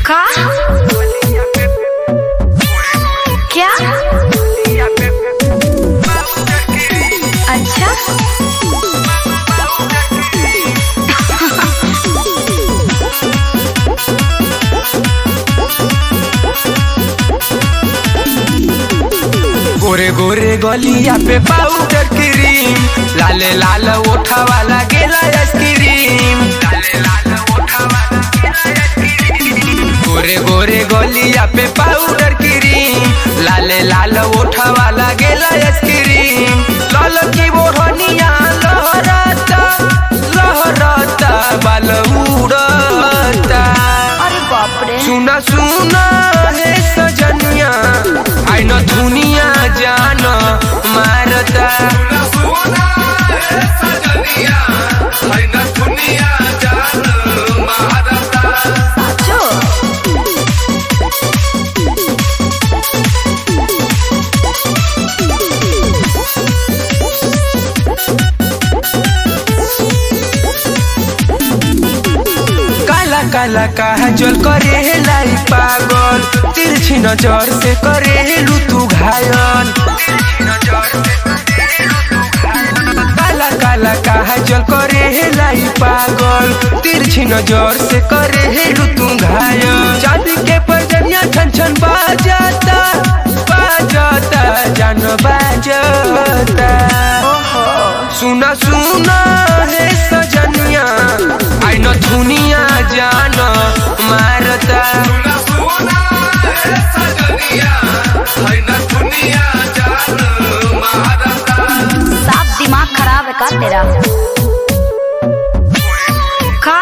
का क्या? अच्छा गोरे गोरे गलिया पे पाउडर क्रीम, लाले लाल ओठा वाला गेला आइसक्रीम। गोरे गोरे गलिया पे पाउडर क्रीम, लाले लाल ओठा वाला गेला आइसक्रीम। लाल की बोहनिया लहराता लहराता बाल उड़ता। अरे बाप रे। सुना सुना है सजनिया, आई न दुनिया जान मारता। सुना है सजनिया, आई न दुनिया जान मारता। साचो काला काला काजल करे लाई पागल, तिरछी नजर से करेलू तू घायल। काला काला काजल करे लाई पागल, तिरछी नजर से करेलू तू घायल। चांदी के पैजनिया छन छन बाजाता बाजाता जान बाजाता। सुना सुना है सजनिया, आई न दुनिया जान मारता। सुना है सजनिया, आई न दुनिया जान मारता। साफ दिमाग खराब है का तेरा? का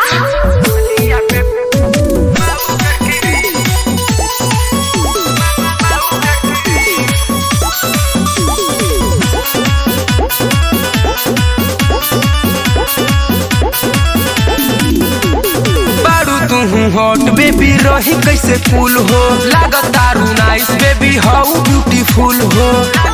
हॉट बेबी रही कैसे फूल हो, लागतारू नाइस बेबी हाउ ब्यूटीफुल हो।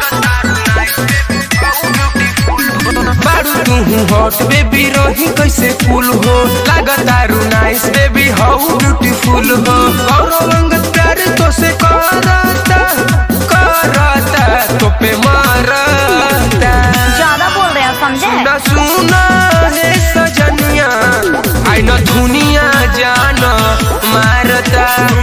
बारू तू हॉट बेबी रही कैसे फूल हो, लागतारू नाइस बेबी हाउ ब्यूटीफुल हो। कौनो अंगत प्यार तो से करता करता तो पे मारता। ज्यादा बोल रहे हो समझे? सुना सुना है सजनिया, आई न दुनिया जान मारता।